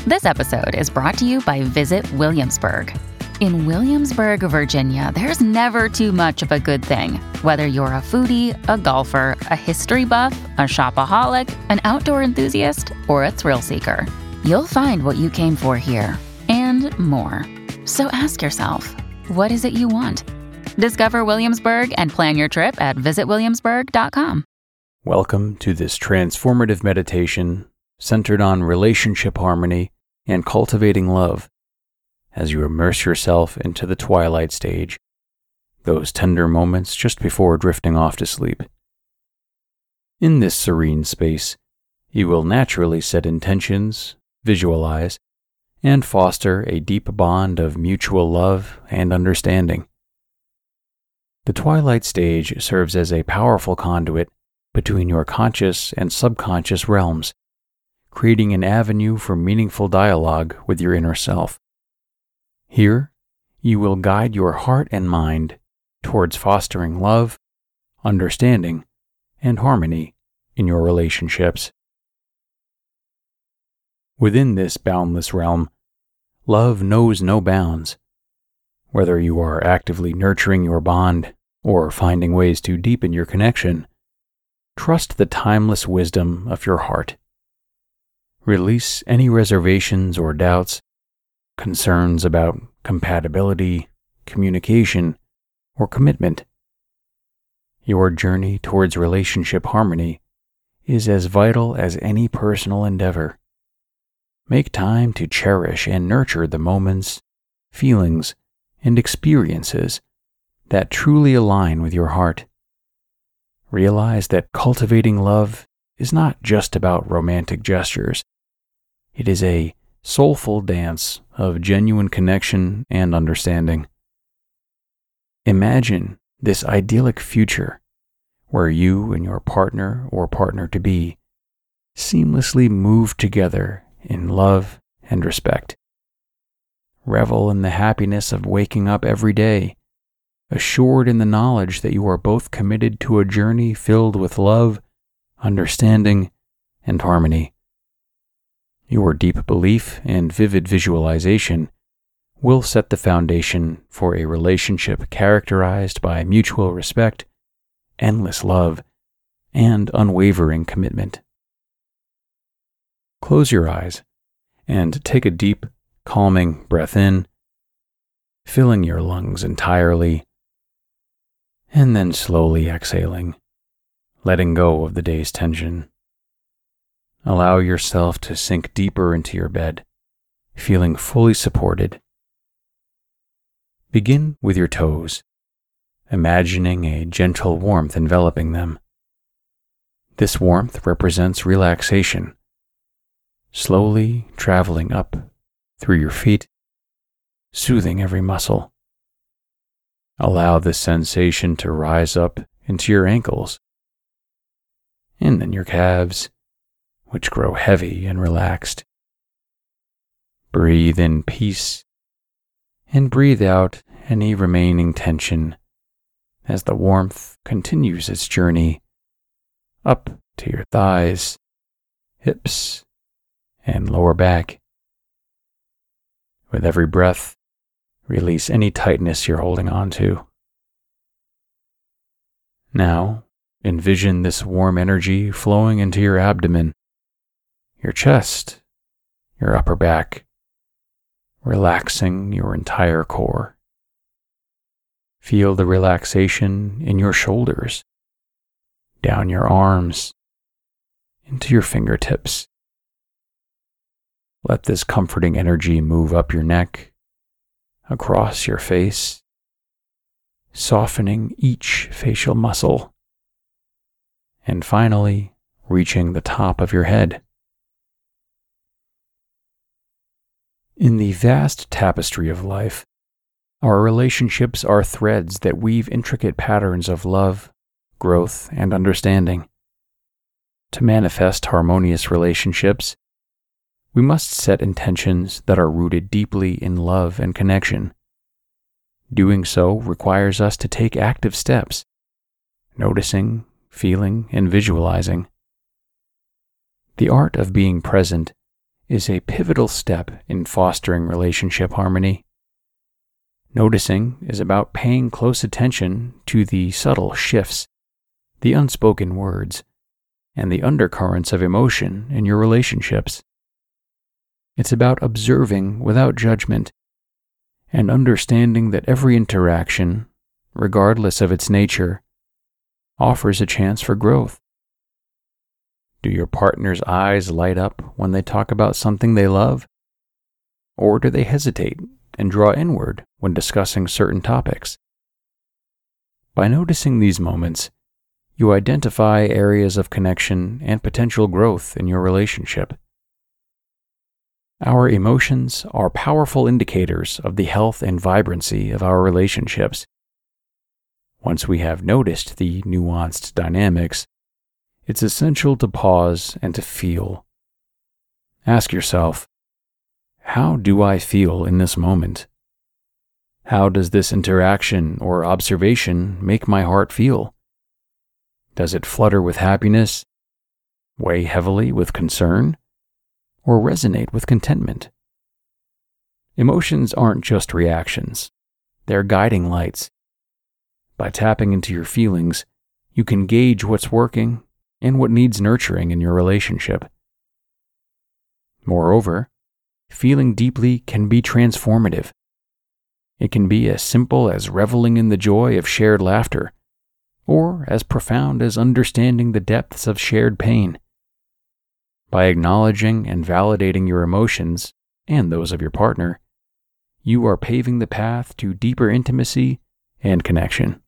This episode is brought to you by Visit Williamsburg. In Williamsburg, Virginia, there's never too much of a good thing. Whether you're a foodie, a golfer, a history buff, a shopaholic, an outdoor enthusiast, or a thrill seeker, you'll find what you came for here and more. So ask yourself, what is it you want? Discover Williamsburg and plan your trip at visitwilliamsburg.com. Welcome to this transformative meditation centered on relationship harmony and cultivating love as you immerse yourself into the twilight stage, those tender moments just before drifting off to sleep. In this serene space, you will naturally set intentions, visualize, and foster a deep bond of mutual love and understanding. The twilight stage serves as a powerful conduit between your conscious and subconscious realms, creating an avenue for meaningful dialogue with your inner self. Here, you will guide your heart and mind towards fostering love, understanding, and harmony in your relationships. Within this boundless realm, love knows no bounds. Whether you are actively nurturing your bond or finding ways to deepen your connection, trust the timeless wisdom of your heart. Release any reservations or doubts, concerns about compatibility, communication, or commitment. Your journey towards relationship harmony is as vital as any personal endeavor. Make time to cherish and nurture the moments, feelings, and experiences that truly align with your heart. Realize that cultivating love is not just about romantic gestures. It is a soulful dance of genuine connection and understanding. Imagine this idyllic future where you and your partner or partner-to-be seamlessly move together in love and respect. Revel in the happiness of waking up every day, assured in the knowledge that you are both committed to a journey filled with love, understanding, and harmony. Your deep belief and vivid visualization will set the foundation for a relationship characterized by mutual respect, endless love, and unwavering commitment. Close your eyes and take a deep, calming breath in, filling your lungs entirely, and then slowly exhaling, letting go of the day's tension. Allow yourself to sink deeper into your bed, feeling fully supported. Begin with your toes, imagining a gentle warmth enveloping them. This warmth represents relaxation, slowly traveling up through your feet, soothing every muscle. Allow this sensation to rise up into your ankles, and then your calves, which grow heavy and relaxed. Breathe in peace, and breathe out any remaining tension as the warmth continues its journey up to your thighs, hips, and lower back. With every breath, release any tightness you're holding on to. Now, envision this warm energy flowing into your abdomen, your chest, your upper back, relaxing your entire core. Feel the relaxation in your shoulders, down your arms, into your fingertips. Let this comforting energy move up your neck, across your face, softening each facial muscle, and finally reaching the top of your head. In the vast tapestry of life, our relationships are threads that weave intricate patterns of love, growth, and understanding. To manifest harmonious relationships, we must set intentions that are rooted deeply in love and connection. Doing so requires us to take active steps, noticing, feeling, and visualizing. The art of being present is a pivotal step in fostering relationship harmony. Noticing is about paying close attention to the subtle shifts, the unspoken words, and the undercurrents of emotion in your relationships. It's about observing without judgment and understanding that every interaction, regardless of its nature, offers a chance for growth. Do your partner's eyes light up when they talk about something they love? Or do they hesitate and draw inward when discussing certain topics? By noticing these moments, you identify areas of connection and potential growth in your relationship. Our emotions are powerful indicators of the health and vibrancy of our relationships. Once we have noticed the nuanced dynamics, it's essential to pause and to feel. Ask yourself, how do I feel in this moment? How does this interaction or observation make my heart feel? Does it flutter with happiness, weigh heavily with concern, or resonate with contentment? Emotions aren't just reactions, they're guiding lights. By tapping into your feelings, you can gauge what's working and what needs nurturing in your relationship. Moreover, feeling deeply can be transformative. It can be as simple as reveling in the joy of shared laughter, or as profound as understanding the depths of shared pain. By acknowledging and validating your emotions and those of your partner, you are paving the path to deeper intimacy and connection.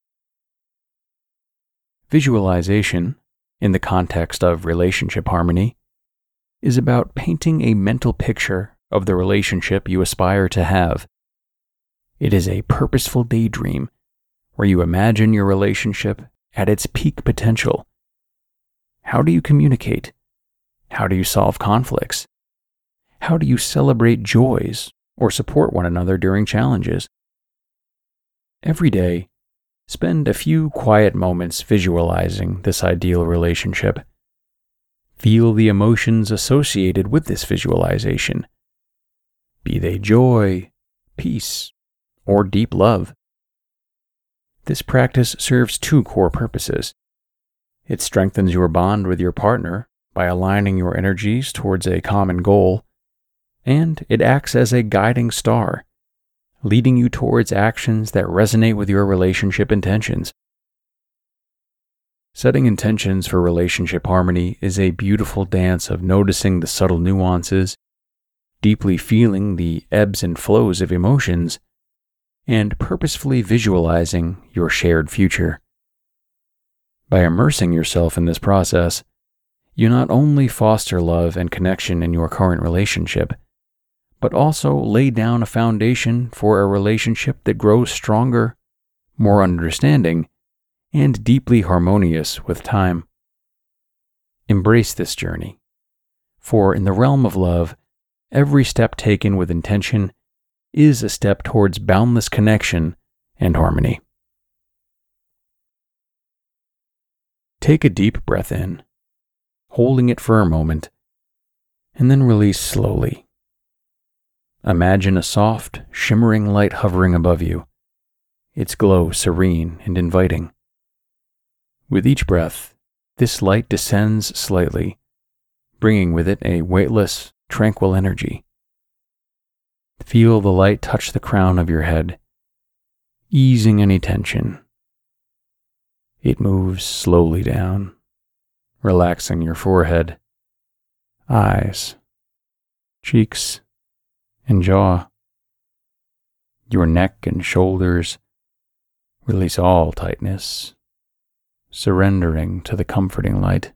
Visualization, in the context of relationship harmony, is about painting a mental picture of the relationship you aspire to have. It is a purposeful daydream where you imagine your relationship at its peak potential. How do you communicate? How do you solve conflicts? How do you celebrate joys or support one another during challenges? Every day, spend a few quiet moments visualizing this ideal relationship. Feel the emotions associated with this visualization, be they joy, peace, or deep love. This practice serves two core purposes. It strengthens your bond with your partner by aligning your energies towards a common goal, and it acts as a guiding star, leading you towards actions that resonate with your relationship intentions. Setting intentions for relationship harmony is a beautiful dance of noticing the subtle nuances, deeply feeling the ebbs and flows of emotions, and purposefully visualizing your shared future. By immersing yourself in this process, you not only foster love and connection in your current relationship, but also lay down a foundation for a relationship that grows stronger, more understanding, and deeply harmonious with time. Embrace this journey, for in the realm of love, every step taken with intention is a step towards boundless connection and harmony. Take a deep breath in, holding it for a moment, and then release slowly. Imagine a soft, shimmering light hovering above you, its glow serene and inviting. With each breath, this light descends slightly, bringing with it a weightless, tranquil energy. Feel the light touch the crown of your head, easing any tension. It moves slowly down, relaxing your forehead, eyes, cheeks, and jaw. Your neck and shoulders release all tightness, surrendering to the comforting light.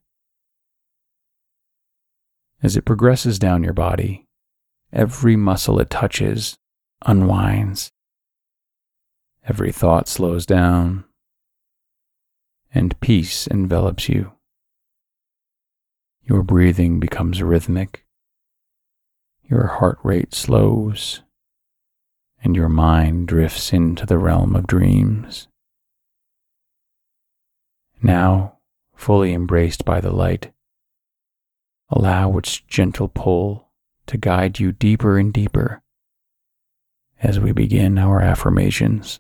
As it progresses down your body, every muscle it touches unwinds. Every thought slows down, and peace envelops you. Your breathing becomes rhythmic, your heart rate slows, and your mind drifts into the realm of dreams. Now, fully embraced by the light, allow its gentle pull to guide you deeper and deeper as we begin our affirmations.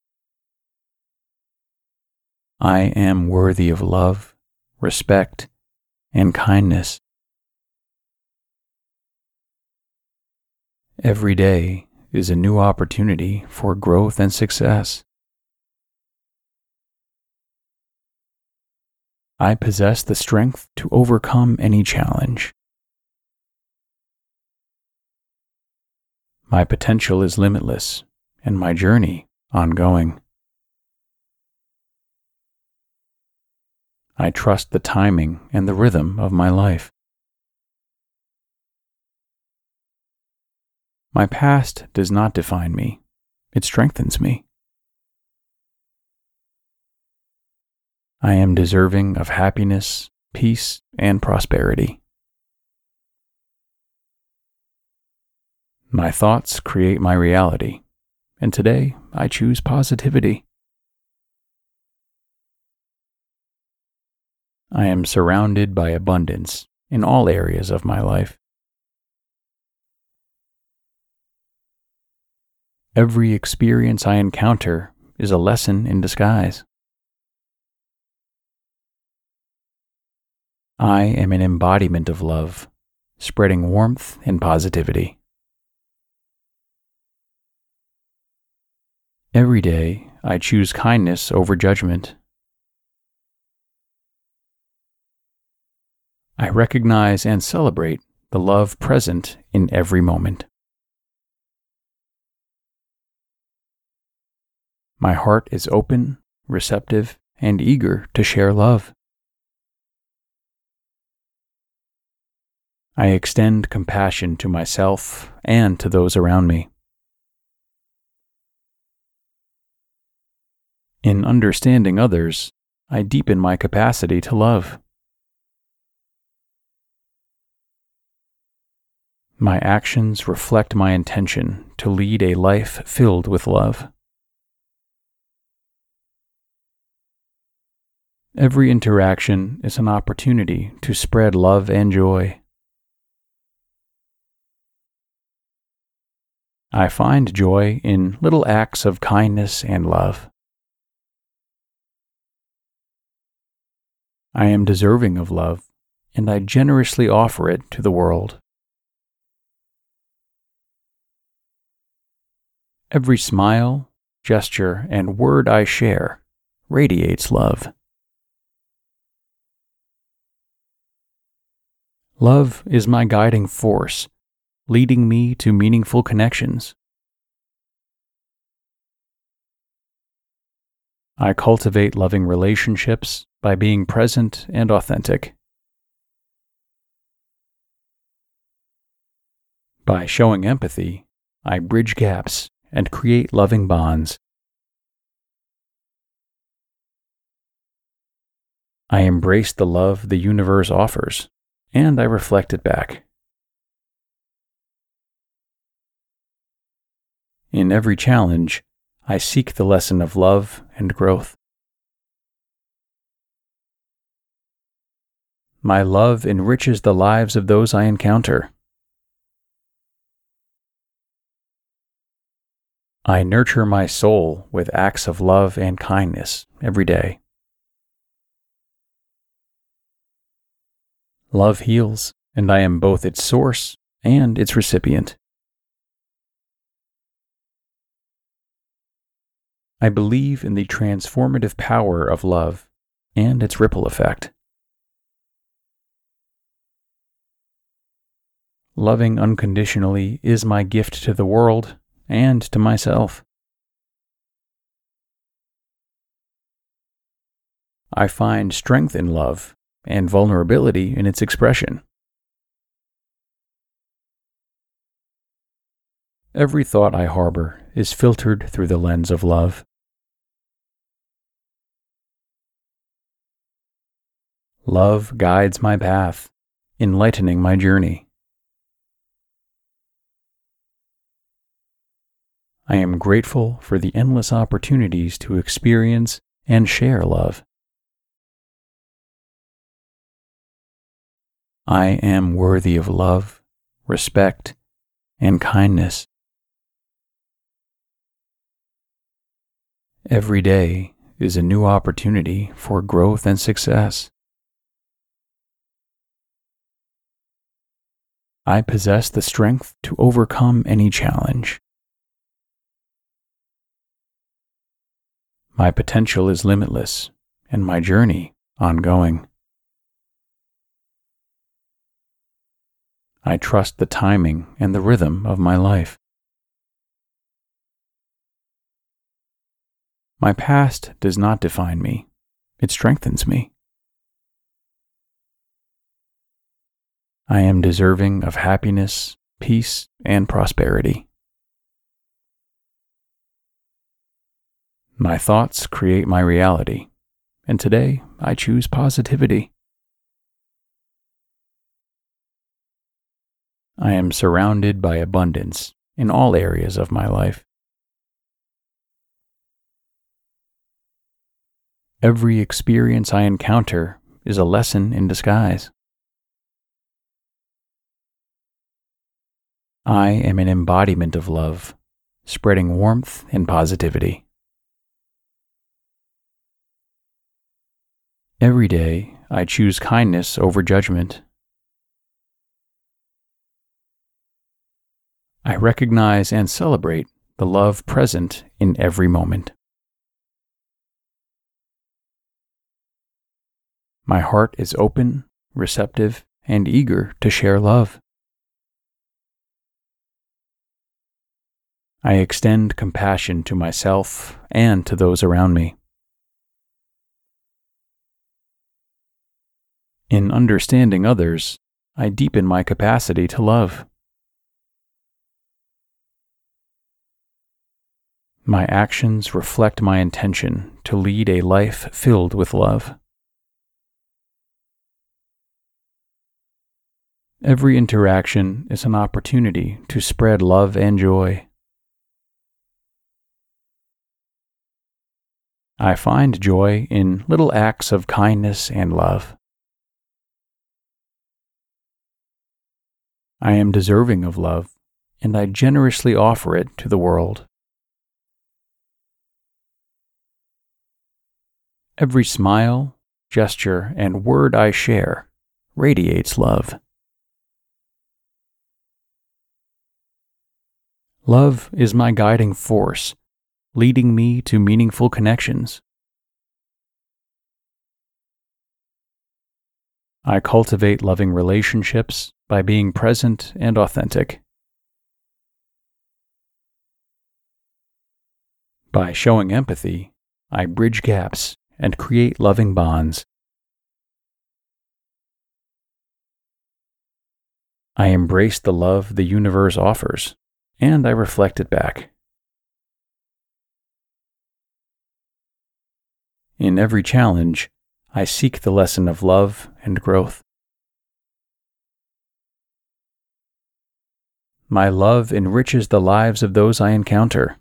I am worthy of love, respect, and kindness. Every day is a new opportunity for growth and success. I possess the strength to overcome any challenge. My potential is limitless and my journey ongoing. I trust the timing and the rhythm of my life. My past does not define me, it strengthens me. I am deserving of happiness, peace, and prosperity. My thoughts create my reality, and today I choose positivity. I am surrounded by abundance in all areas of my life. Every experience I encounter is a lesson in disguise. I am an embodiment of love, spreading warmth and positivity. Every day, I choose kindness over judgment. I recognize and celebrate the love present in every moment. My heart is open, receptive, and eager to share love. I extend compassion to myself and to those around me. In understanding others, I deepen my capacity to love. My actions reflect my intention to lead a life filled with love. Every interaction is an opportunity to spread love and joy. I find joy in little acts of kindness and love. I am deserving of love, and I generously offer it to the world. Every smile, gesture, and word I share radiates love. Love is my guiding force, leading me to meaningful connections. I cultivate loving relationships by being present and authentic. By showing empathy, I bridge gaps and create loving bonds. I embrace the love the universe offers, and I reflect it back. In every challenge, I seek the lesson of love and growth. My love enriches the lives of those I encounter. I nurture my soul with acts of love and kindness every day. Love heals, and I am both its source and its recipient. I believe in the transformative power of love and its ripple effect. Loving unconditionally is my gift to the world and to myself. I find strength in love and vulnerability in its expression. Every thought I harbor is filtered through the lens of love. Love guides my path, enlightening my journey. I am grateful for the endless opportunities to experience and share love. I am worthy of love, respect, and kindness. Every day is a new opportunity for growth and success. I possess the strength to overcome any challenge. My potential is limitless, and my journey ongoing. I trust the timing and the rhythm of my life. My past does not define me. It strengthens me. I am deserving of happiness, peace, and prosperity. My thoughts create my reality, and today I choose positivity. I am surrounded by abundance in all areas of my life. Every experience I encounter is a lesson in disguise. I am an embodiment of love, spreading warmth and positivity. Every day, I choose kindness over judgment. I recognize and celebrate the love present in every moment. My heart is open, receptive, and eager to share love. I extend compassion to myself and to those around me. In understanding others, I deepen my capacity to love. My actions reflect my intention to lead a life filled with love. Every interaction is an opportunity to spread love and joy. I find joy in little acts of kindness and love. I am deserving of love, and I generously offer it to the world. Every smile, gesture, and word I share radiates love. Love is my guiding force, leading me to meaningful connections. I cultivate loving relationships by being present and authentic. By showing empathy, I bridge gaps and create loving bonds. I embrace the love the universe offers, and I reflect it back. In every challenge, I seek the lesson of love and growth. My love enriches the lives of those I encounter.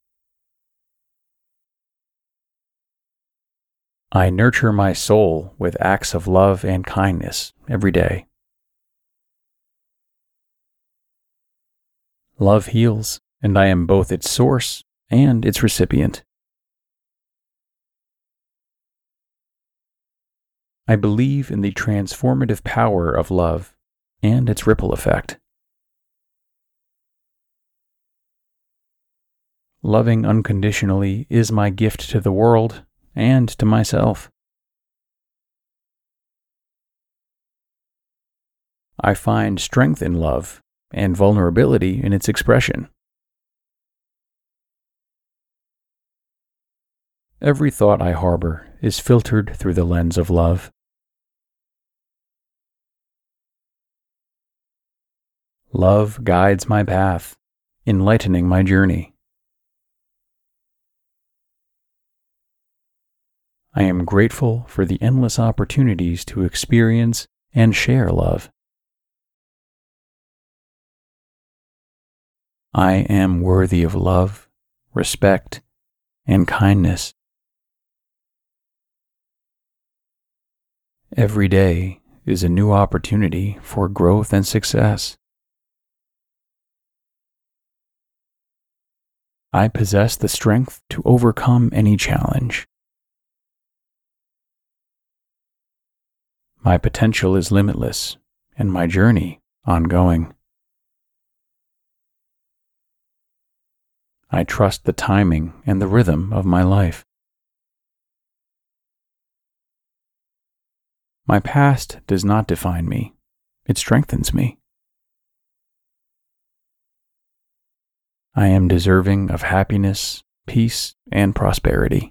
I nurture my soul with acts of love and kindness every day. Love heals, and I am both its source and its recipient. I believe in the transformative power of love and its ripple effect. Loving unconditionally is my gift to the world and to myself. I find strength in love and vulnerability in its expression. Every thought I harbor is filtered through the lens of love. Love guides my path, enlightening my journey. I am grateful for the endless opportunities to experience and share love. I am worthy of love, respect, and kindness. Every day is a new opportunity for growth and success. I possess the strength to overcome any challenge. My potential is limitless, and my journey ongoing. I trust the timing and the rhythm of my life. My past does not define me. It strengthens me. I am deserving of happiness, peace, and prosperity.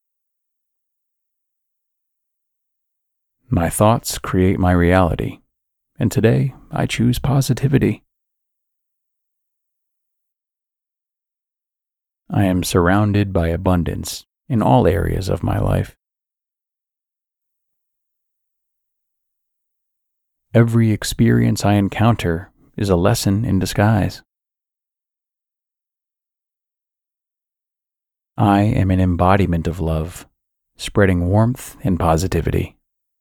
My thoughts create my reality, and today I choose positivity. I am surrounded by abundance in all areas of my life. Every experience I encounter is a lesson in disguise. I am an embodiment of love, spreading warmth and positivity.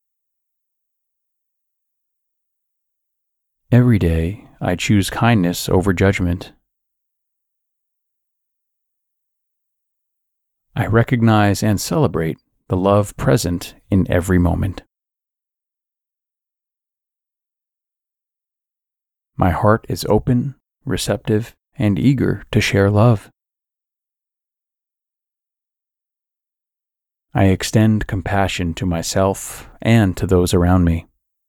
Every day, I choose kindness over judgment. I recognize and celebrate the love present in every moment. My heart is open, receptive, and eager to share love. I extend compassion to myself and to those around me.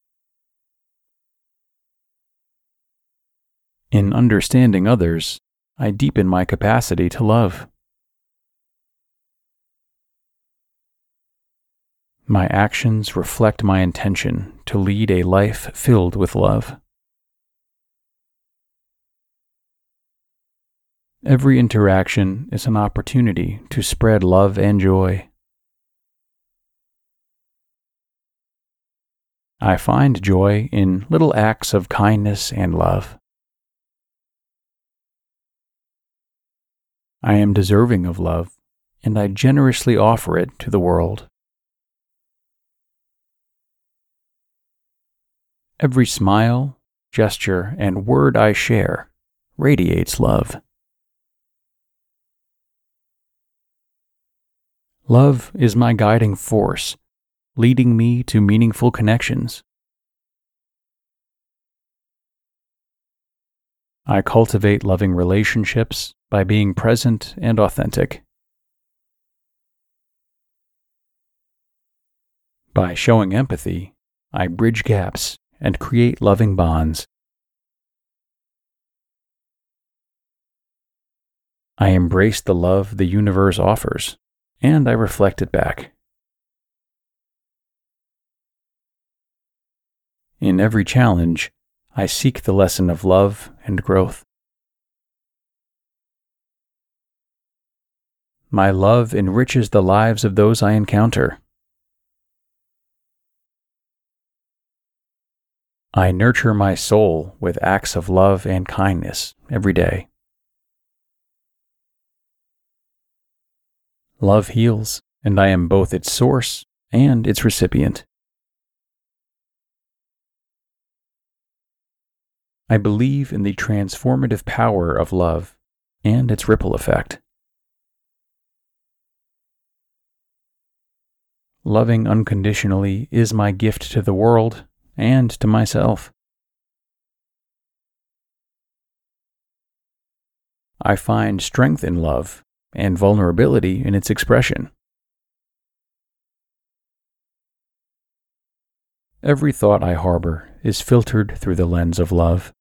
In understanding others, I deepen my capacity to love. My actions reflect my intention to lead a life filled with love. Every interaction is an opportunity to spread love and joy. I find joy in little acts of kindness and love. I am deserving of love, and I generously offer it to the world. Every smile, gesture, and word I share radiates love. Love is my guiding force, leading me to meaningful connections. I cultivate loving relationships by being present and authentic. By showing empathy, I bridge gaps and create loving bonds. I embrace the love the universe offers, and I reflect it back. In every challenge, I seek the lesson of love and growth. My love enriches the lives of those I encounter. I nurture my soul with acts of love and kindness every day. Love heals, and I am both its source and its recipient. I believe in the transformative power of love and its ripple effect. Loving unconditionally is my gift to the world and to myself. I find strength in love and vulnerability in its expression. Every thought I harbor is filtered through the lens of love.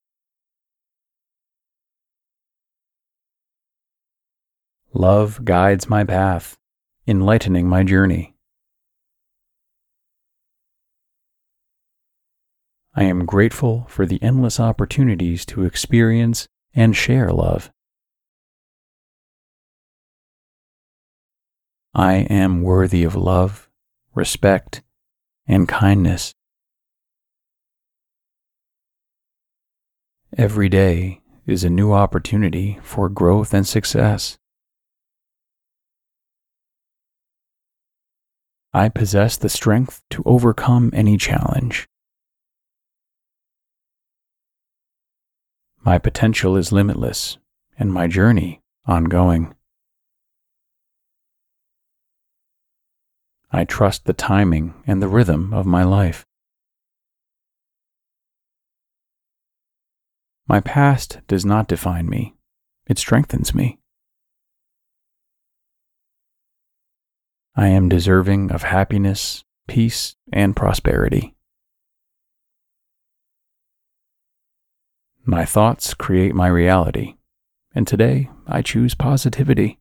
Love guides my path, enlightening my journey. I am grateful for the endless opportunities to experience and share love. I am worthy of love, respect, and kindness. Every day is a new opportunity for growth and success. I possess the strength to overcome any challenge. My potential is limitless, and my journey ongoing. I trust the timing and the rhythm of my life. My past does not define me. It strengthens me. I am deserving of happiness, peace, and prosperity. My thoughts create my reality, and today I choose positivity.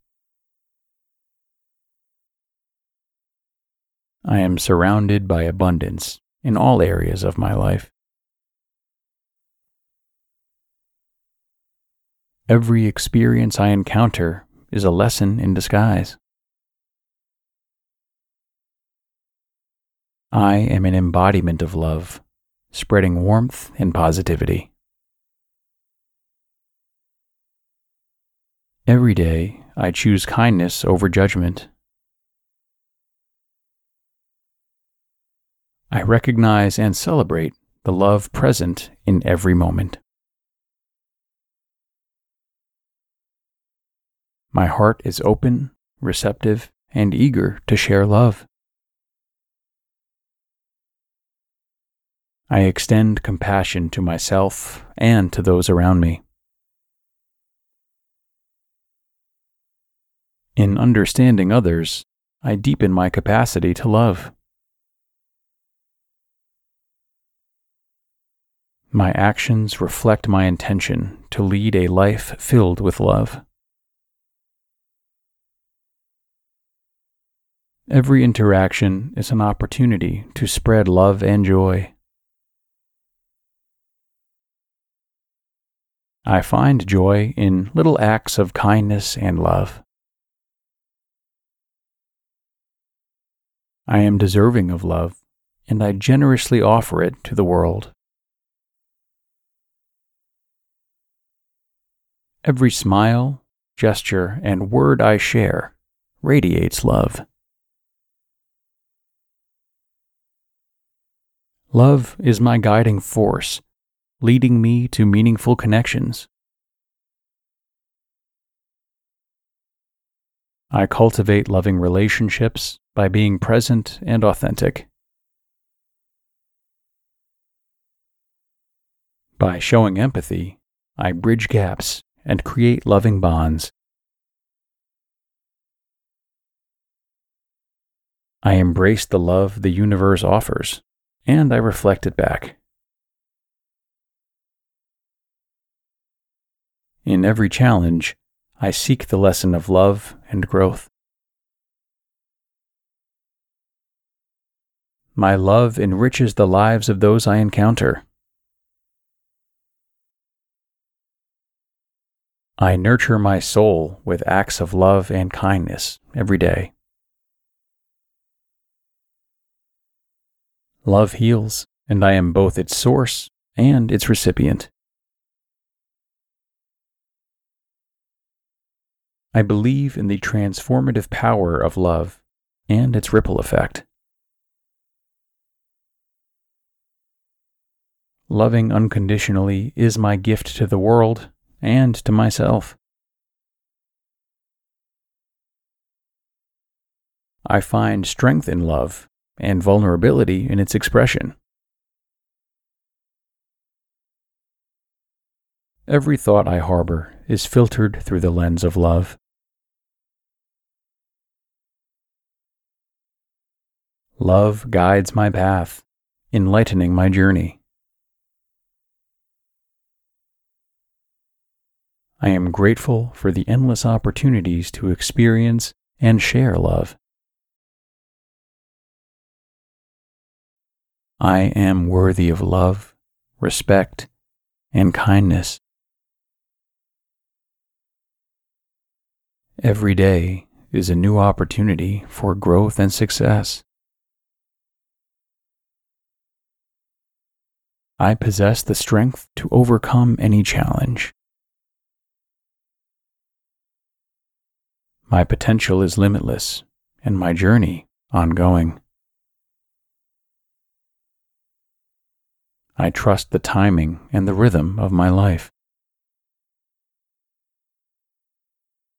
I am surrounded by abundance in all areas of my life. Every experience I encounter is a lesson in disguise. I am an embodiment of love, spreading warmth and positivity. Every day, I choose kindness over judgment. I recognize and celebrate the love present in every moment. My heart is open, receptive, and eager to share love. I extend compassion to myself and to those around me. In understanding others, I deepen my capacity to love. My actions reflect my intention to lead a life filled with love. Every interaction is an opportunity to spread love and joy. I find joy in little acts of kindness and love. I am deserving of love, and I generously offer it to the world. Every smile, gesture, and word I share radiates love. Love is my guiding force, leading me to meaningful connections. I cultivate loving relationships by being present and authentic. By showing empathy, I bridge gaps and create loving bonds. I embrace the love the universe offers, and I reflect it back. In every challenge, I seek the lesson of love and growth. My love enriches the lives of those I encounter. I nurture my soul with acts of love and kindness every day. Love heals, and I am both its source and its recipient. I believe in the transformative power of love and its ripple effect. Loving unconditionally is my gift to the world and to myself. I find strength in love and vulnerability in its expression. Every thought I harbor is filtered through the lens of love. Love guides my path, enlightening my journey. I am grateful for the endless opportunities to experience and share love. I am worthy of love, respect, and kindness. Every day is a new opportunity for growth and success. I possess the strength to overcome any challenge. My potential is limitless, and my journey ongoing. I trust the timing and the rhythm of my life.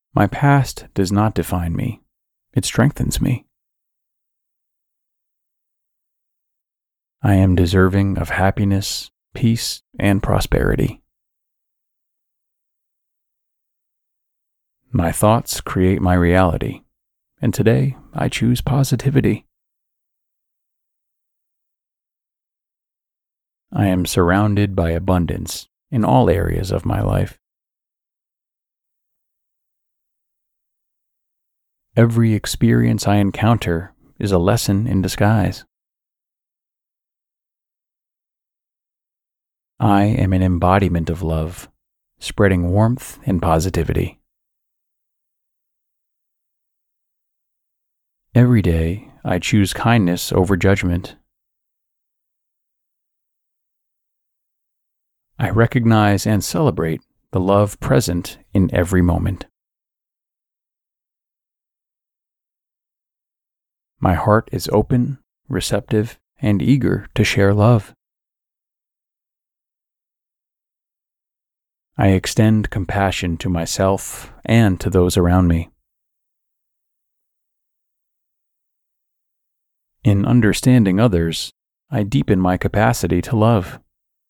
My past does not define me. It strengthens me. I am deserving of happiness, peace, and prosperity. My thoughts create my reality, and today I choose positivity. I am surrounded by abundance in all areas of my life. Every experience I encounter is a lesson in disguise. I am an embodiment of love, spreading warmth and positivity. Every day, I choose kindness over judgment. I recognize and celebrate the love present in every moment. My heart is open, receptive, and eager to share love. I extend compassion to myself and to those around me. In understanding others, I deepen my capacity to love.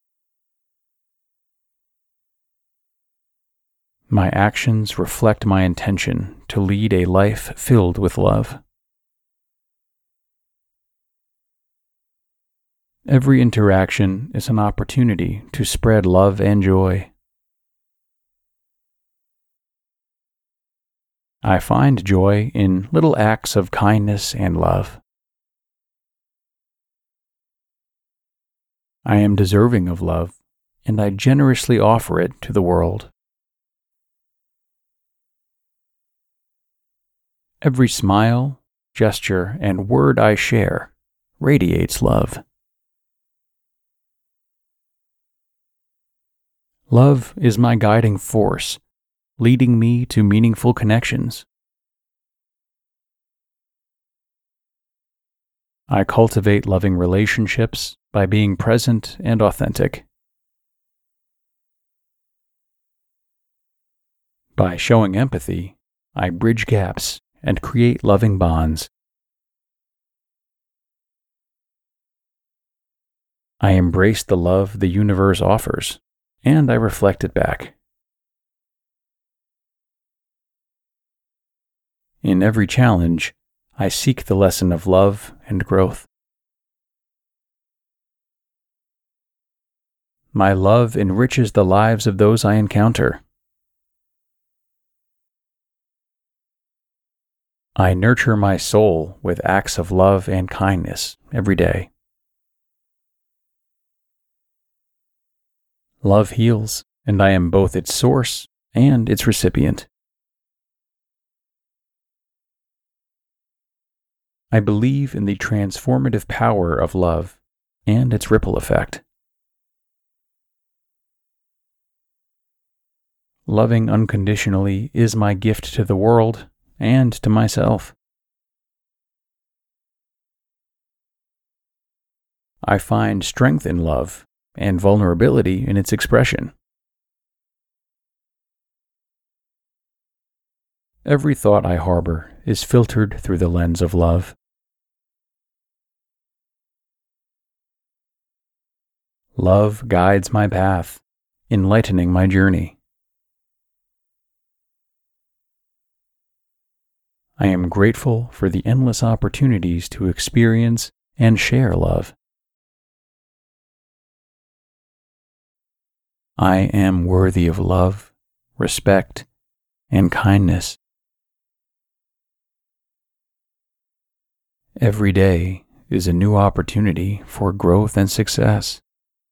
My actions reflect my intention to lead a life filled with love. Every interaction is an opportunity to spread love and joy. I find joy in little acts of kindness and love. I am deserving of love, and I generously offer it to the world. Every smile, gesture, and word I share radiates love. Love is my guiding force, leading me to meaningful connections. I cultivate loving relationships by being present and authentic. By showing empathy, I bridge gaps and create loving bonds. I embrace the love the universe offers, and I reflect it back. In every challenge, I seek the lesson of love and growth. My love enriches the lives of those I encounter. I nurture my soul with acts of love and kindness every day. Love heals, and I am both its source and its recipient. I believe in the transformative power of love and its ripple effect. Loving unconditionally is my gift to the world and to myself. I find strength in love and vulnerability in its expression. Every thought I harbor is filtered through the lens of love. Love guides my path, enlightening my journey. I am grateful for the endless opportunities to experience and share love. I am worthy of love, respect, and kindness. Every day is a new opportunity for growth and success.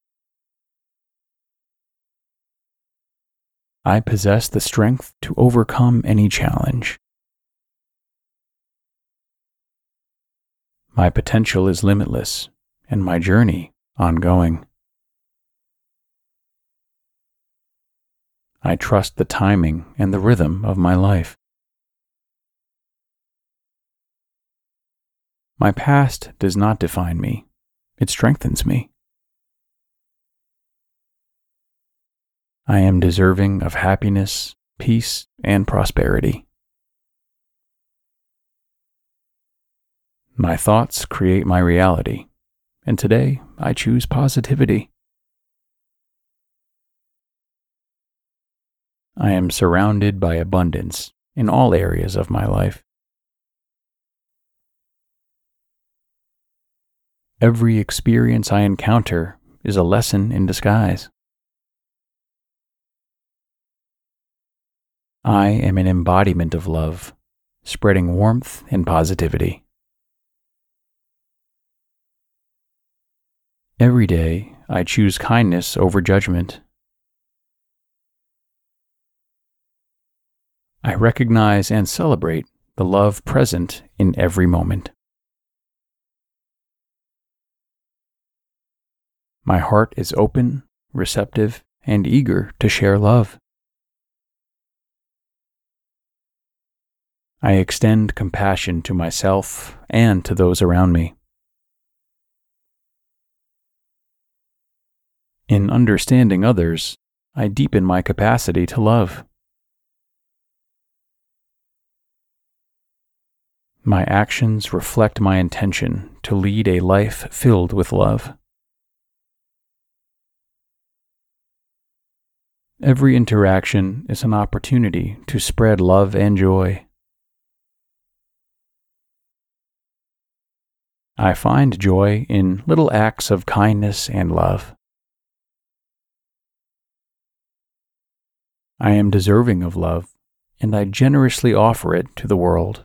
I possess the strength to overcome any challenge. My potential is limitless, and my journey ongoing. I trust the timing and the rhythm of my life. My past does not define me. It strengthens me. I am deserving of happiness, peace, and prosperity. My thoughts create my reality, and today I choose positivity. I am surrounded by abundance in all areas of my life. Every experience I encounter is a lesson in disguise. I am an embodiment of love, spreading warmth and positivity. Every day, I choose kindness over judgment. I recognize and celebrate the love present in every moment. My heart is open, receptive, and eager to share love. I extend compassion to myself and to those around me. In understanding others, I deepen my capacity to love. My actions reflect my intention to lead a life filled with love. Every interaction is an opportunity to spread love and joy. I find joy in little acts of kindness and love. I am deserving of love, and I generously offer it to the world.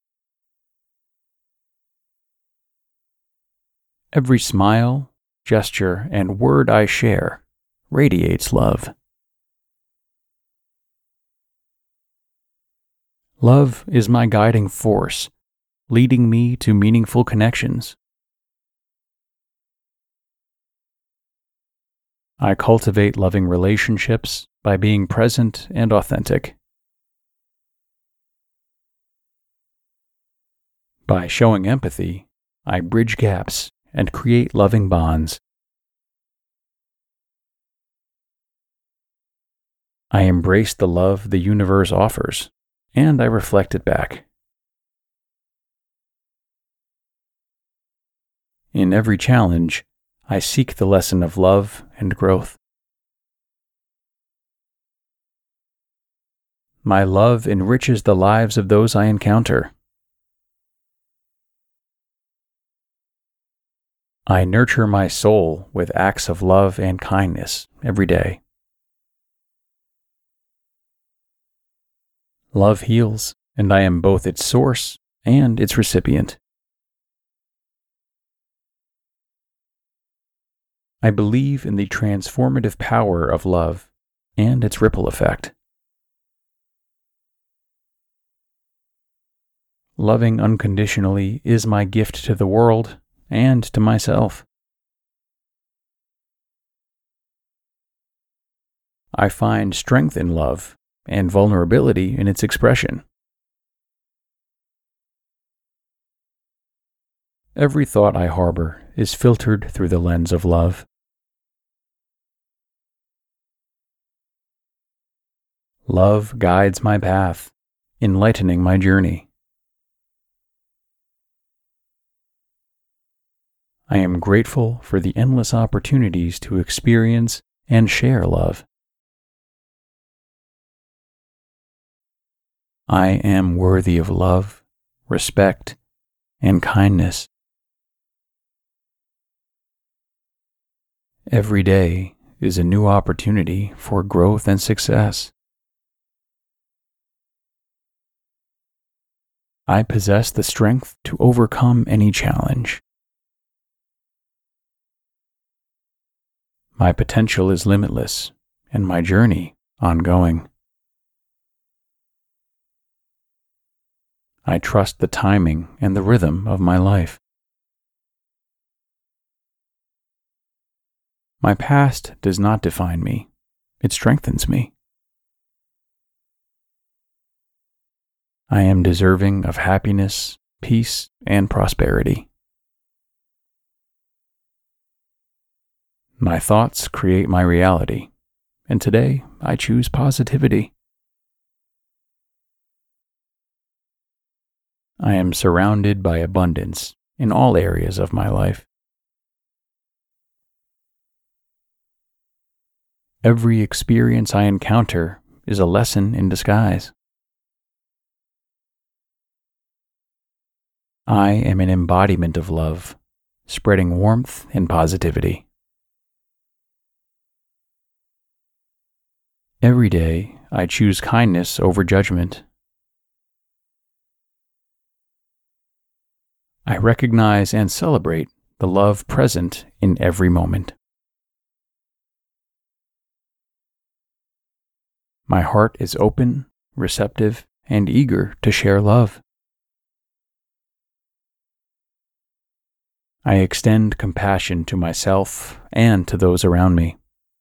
Every smile, gesture, and word I share radiates love. Love is my guiding force, leading me to meaningful connections. I cultivate loving relationships by being present and authentic. By showing empathy, I bridge gaps and create loving bonds. I embrace the love the universe offers, and I reflect it back. In every challenge, I seek the lesson of love and growth. My love enriches the lives of those I encounter. I nurture my soul with acts of love and kindness every day. Love heals, and I am both its source and its recipient. I believe in the transformative power of love and its ripple effect. Loving unconditionally is my gift to the world and to myself. I find strength in love and vulnerability in its expression. Every thought I harbor is filtered through the lens of love. Love guides my path, enlightening my journey. I am grateful for the endless opportunities to experience and share love. I am worthy of love, respect, and kindness. Every day is a new opportunity for growth and success. I possess the strength to overcome any challenge. My potential is limitless, and my journey ongoing. I trust the timing and the rhythm of my life. My past does not define me, it strengthens me. I am deserving of happiness, peace, and prosperity. My thoughts create my reality, and today I choose positivity. I am surrounded by abundance in all areas of my life. Every experience I encounter is a lesson in disguise. I am an embodiment of love, spreading warmth and positivity. Every day, I choose kindness over judgment. I recognize and celebrate the love present in every moment. My heart is open, receptive, and eager to share love. I extend compassion to myself and to those around me.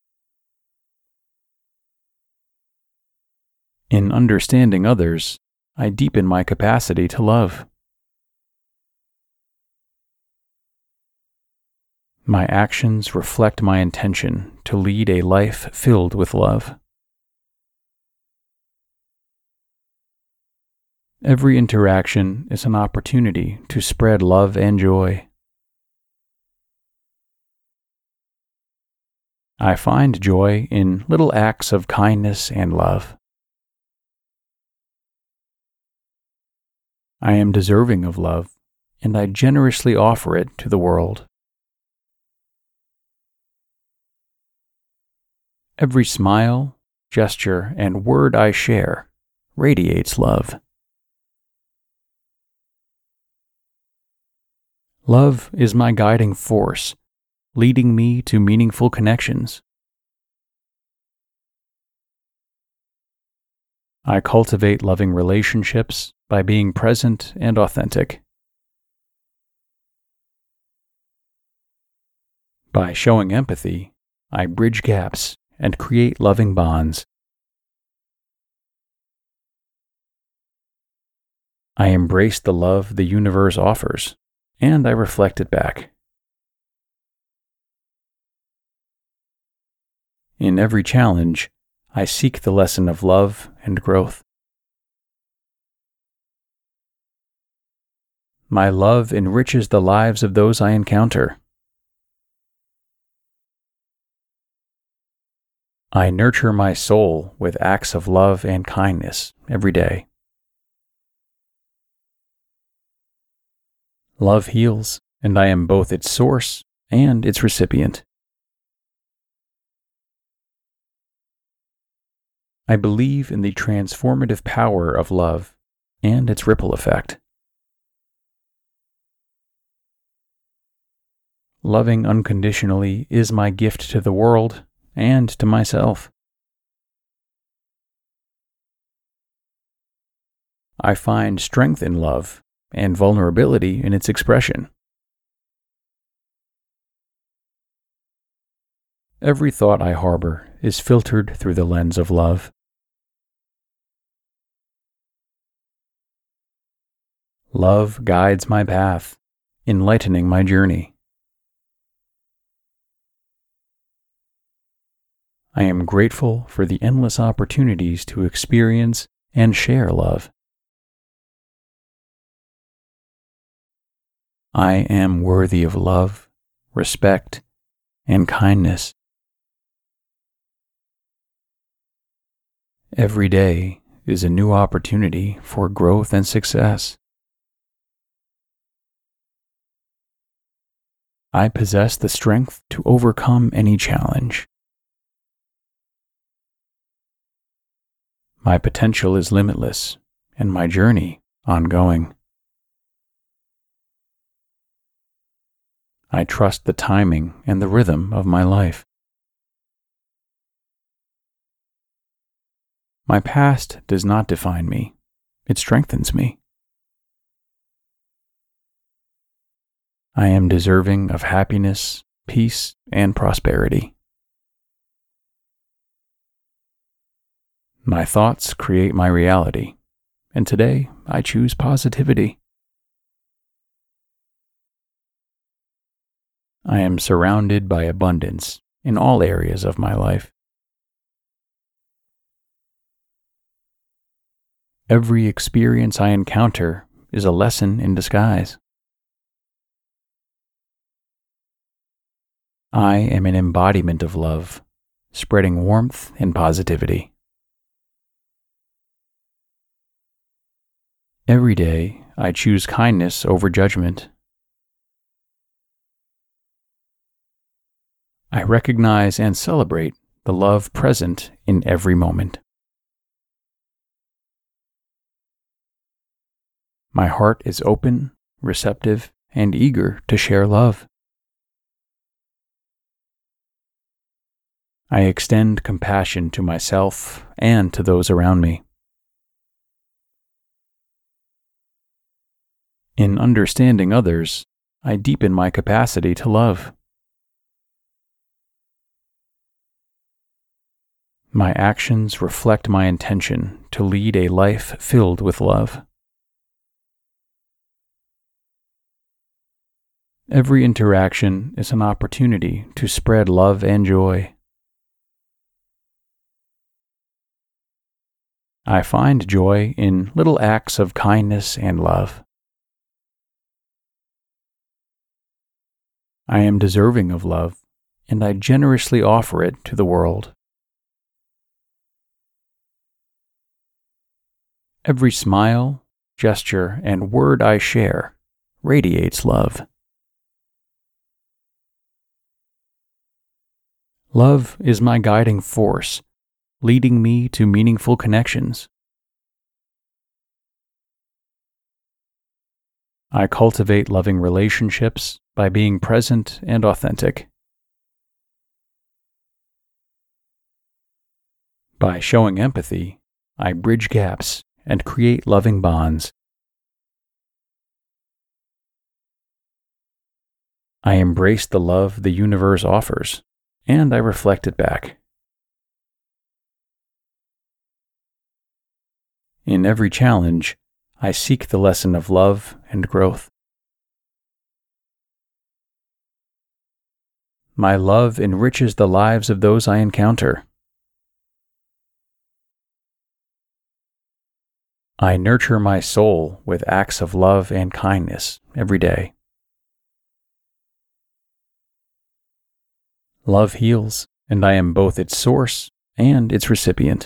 In understanding others, I deepen my capacity to love. My actions reflect my intention to lead a life filled with love. Every interaction is an opportunity to spread love and joy. I find joy in little acts of kindness and love. I am deserving of love, and I generously offer it to the world. Every smile, gesture, and word I share radiates love. Love is my guiding force, leading me to meaningful connections. I cultivate loving relationships by being present and authentic. By showing empathy, I bridge gaps and create loving bonds. I embrace the love the universe offers, and I reflect it back. In every challenge, I seek the lesson of love and growth. My love enriches the lives of those I encounter. I nurture my soul with acts of love and kindness every day. Love heals, and I am both its source and its recipient. I believe in the transformative power of love and its ripple effect. Loving unconditionally is my gift to the world and to myself. I find strength in love and vulnerability in its expression. Every thought I harbor is filtered through the lens of love. Love guides my path, enlightening my journey. I am grateful for the endless opportunities to experience and share love. I am worthy of love, respect, and kindness. Every day is a new opportunity for growth and success. I possess the strength to overcome any challenge. My potential is limitless, and my journey ongoing. I trust the timing and the rhythm of my life. My past does not define me. It strengthens me. I am deserving of happiness, peace, and prosperity. My thoughts create my reality, and today I choose positivity. I am surrounded by abundance in all areas of my life. Every experience I encounter is a lesson in disguise. I am an embodiment of love, spreading warmth and positivity. Every day, I choose kindness over judgment. I recognize and celebrate the love present in every moment. My heart is open, receptive, and eager to share love. I extend compassion to myself and to those around me. In understanding others, I deepen my capacity to love. My actions reflect my intention to lead a life filled with love. Every interaction is an opportunity to spread love and joy. I find joy in little acts of kindness and love. I am deserving of love, and I generously offer it to the world. Every smile, gesture, and word I share radiates love. Love is my guiding force, leading me to meaningful connections. I cultivate loving relationships by being present and authentic. By showing empathy, I bridge gaps and create loving bonds. I embrace the love the universe offers, and I reflect it back. In every challenge, I seek the lesson of love and growth. My love enriches the lives of those I encounter. I nurture my soul with acts of love and kindness every day. Love heals, and I am both its source and its recipient.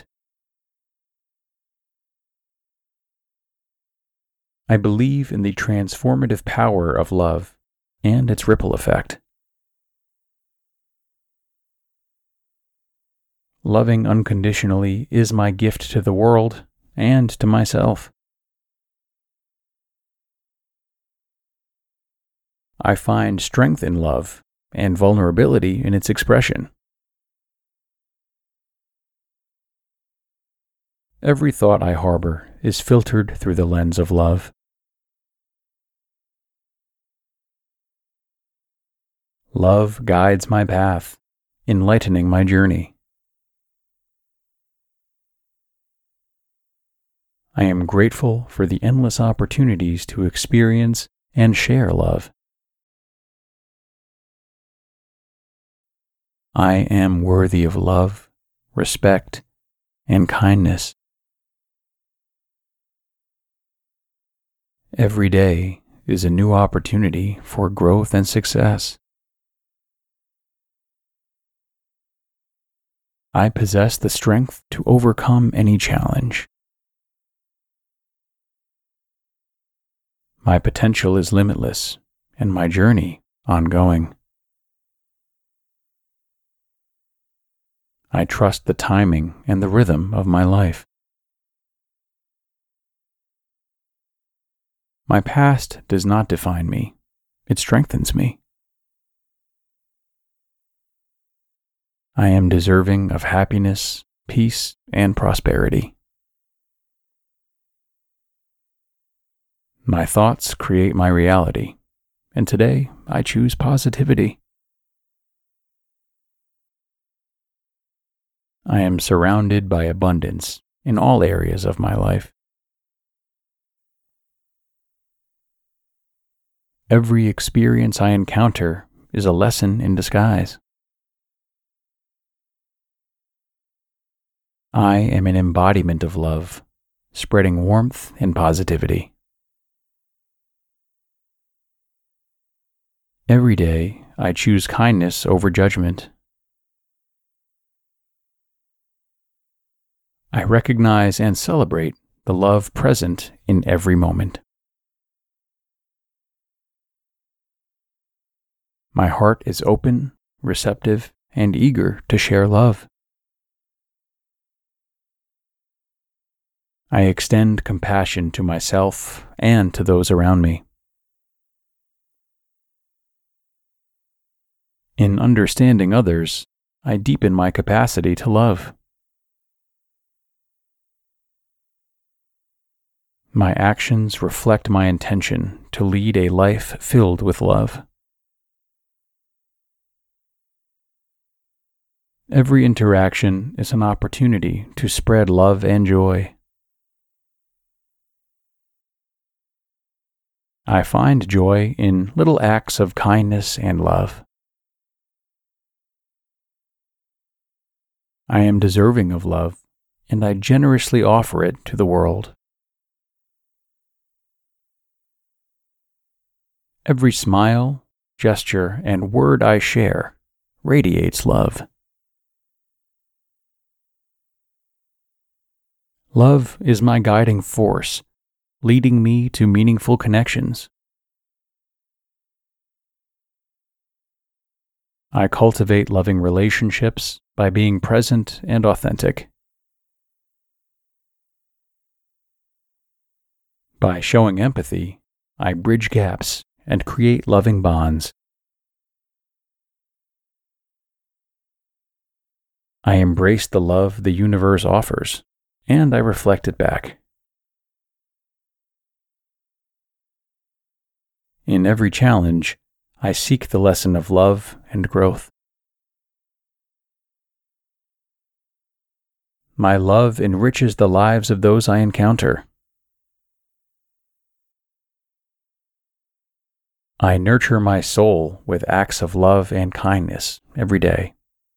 I believe in the transformative power of love and its ripple effect. Loving unconditionally is my gift to the world and to myself. I find strength in love and vulnerability in its expression. Every thought I harbor is filtered through the lens of love. Love guides my path, enlightening my journey. I am grateful for the endless opportunities to experience and share love. I am worthy of love, respect, and kindness. Every day is a new opportunity for growth and success. I possess the strength to overcome any challenge. My potential is limitless, and my journey ongoing. I trust the timing and the rhythm of my life. My past does not define me. It strengthens me. I am deserving of happiness, peace, and prosperity. My thoughts create my reality, and today I choose positivity. I am surrounded by abundance in all areas of my life. Every experience I encounter is a lesson in disguise. I am an embodiment of love, spreading warmth and positivity. Every day, I choose kindness over judgment. I recognize and celebrate the love present in every moment. My heart is open, receptive, and eager to share love. I extend compassion to myself and to those around me. In understanding others, I deepen my capacity to love. My actions reflect my intention to lead a life filled with love. Every interaction is an opportunity to spread love and joy. I find joy in little acts of kindness and love. I am deserving of love, and I generously offer it to the world. Every smile, gesture, and word I share radiates love. Love is my guiding force, leading me to meaningful connections. I cultivate loving relationships by being present and authentic. By showing empathy, I bridge gaps and create loving bonds. I embrace the love the universe offers, and I reflect it back. In every challenge, I seek the lesson of love and growth. My love enriches the lives of those I encounter. I nurture my soul with acts of love and kindness every day.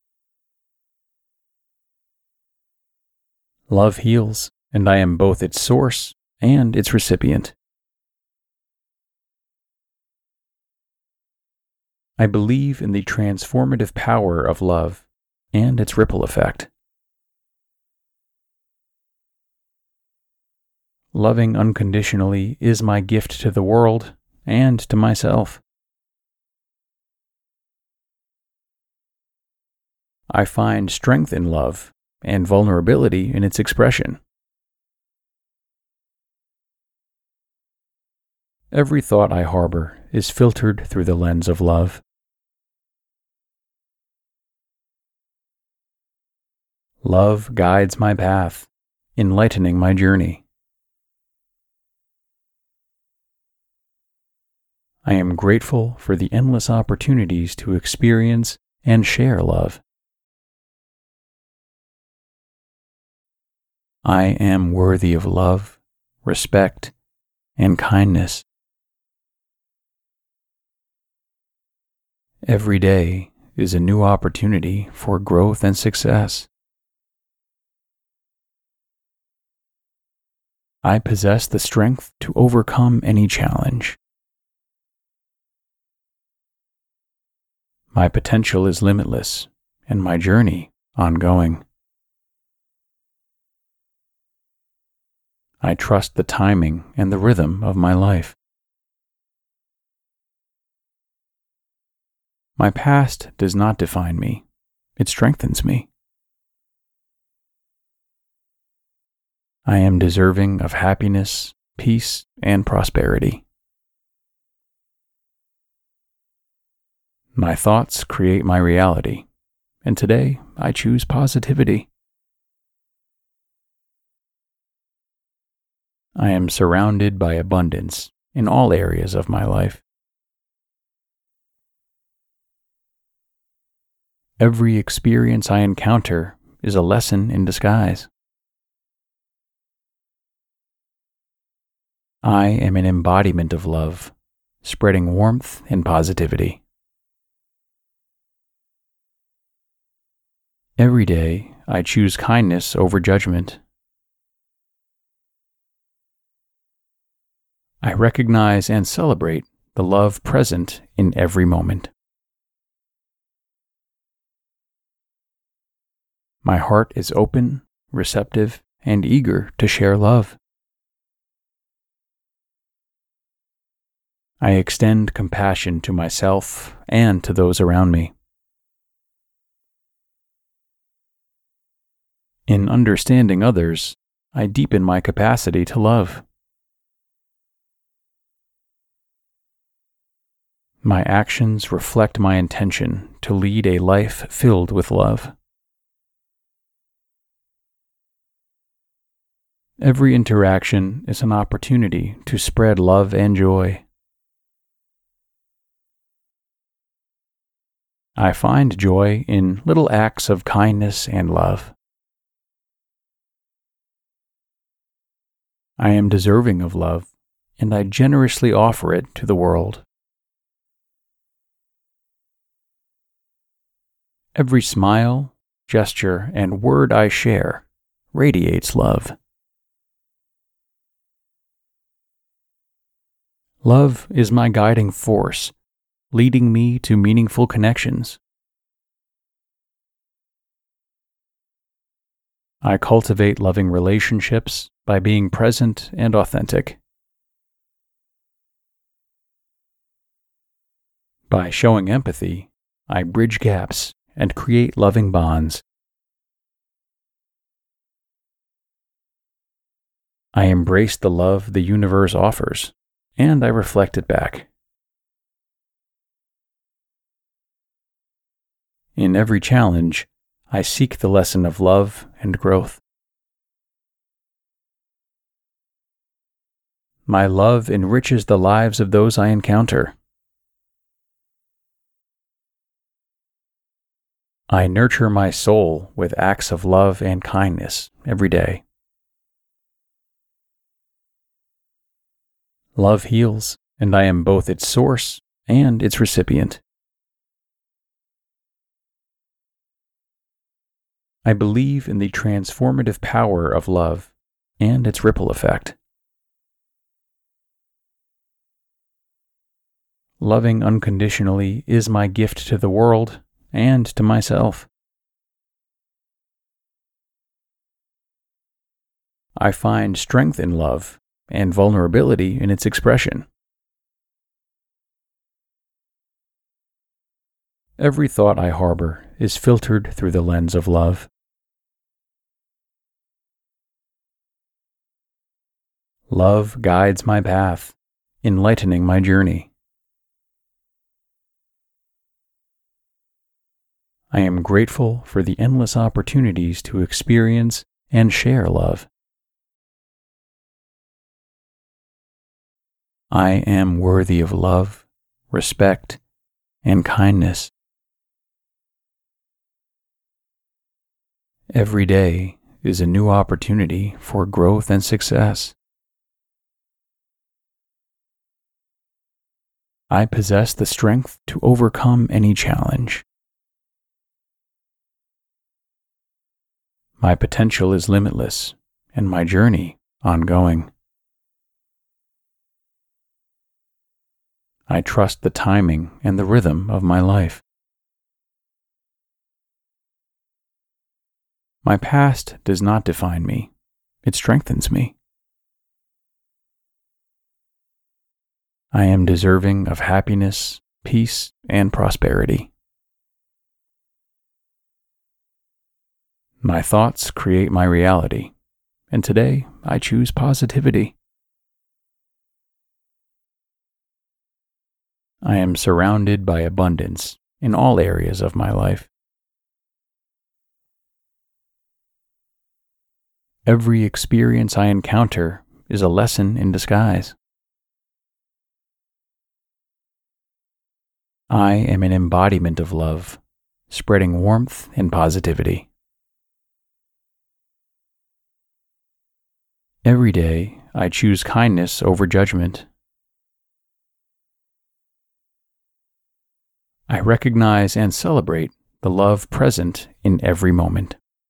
Love heals, and I am both its source and its recipient. I believe in the transformative power of love and its ripple effect. Loving unconditionally is my gift to the world and to myself. I find strength in love and vulnerability in its expression. Every thought I harbor is filtered through the lens of love. Love guides my path, enlightening my journey. I am grateful for the endless opportunities to experience and share love. I am worthy of love, respect, and kindness. Every day is a new opportunity for growth and success. I possess the strength to overcome any challenge. My potential is limitless, and my journey ongoing. I trust the timing and the rhythm of my life. My past does not define me, it strengthens me. I am deserving of happiness, peace, and prosperity. My thoughts create my reality, and today I choose positivity. I am surrounded by abundance in all areas of my life. Every experience I encounter is a lesson in disguise. I am an embodiment of love, spreading warmth and positivity. Every day, I choose kindness over judgment. I recognize and celebrate the love present in every moment. My heart is open, receptive, and eager to share love. I extend compassion to myself and to those around me. In understanding others, I deepen my capacity to love. My actions reflect my intention to lead a life filled with love. Every interaction is an opportunity to spread love and joy. I find joy in little acts of kindness and love. I am deserving of love, and I generously offer it to the world. Every smile, gesture, and word I share radiates love. Love is my guiding force, leading me to meaningful connections. I cultivate loving relationships by being present and authentic. By showing empathy, I bridge gaps and create loving bonds. I embrace the love the universe offers, and I reflect it back. In every challenge, I seek the lesson of love and growth. My love enriches the lives of those I encounter. I nurture my soul with acts of love and kindness every day. Love heals, and I am both its source and its recipient. I believe in the transformative power of love and its ripple effect. Loving unconditionally is my gift to the world and to myself. I find strength in love and vulnerability in its expression. Every thought I harbor is filtered through the lens of love. Love guides my path, enlightening my journey. I am grateful for the endless opportunities to experience and share love. I am worthy of love, respect, and kindness. Every day is a new opportunity for growth and success. I possess the strength to overcome any challenge. My potential is limitless, and my journey ongoing. I trust the timing and the rhythm of my life. My past does not define me. It strengthens me. I am deserving of happiness, peace, and prosperity. My thoughts create my reality, and today I choose positivity. I am surrounded by abundance in all areas of my life. Every experience I encounter is a lesson in disguise. I am an embodiment of love, spreading warmth and positivity. Every day, I choose kindness over judgment. I recognize and celebrate the love present in every moment.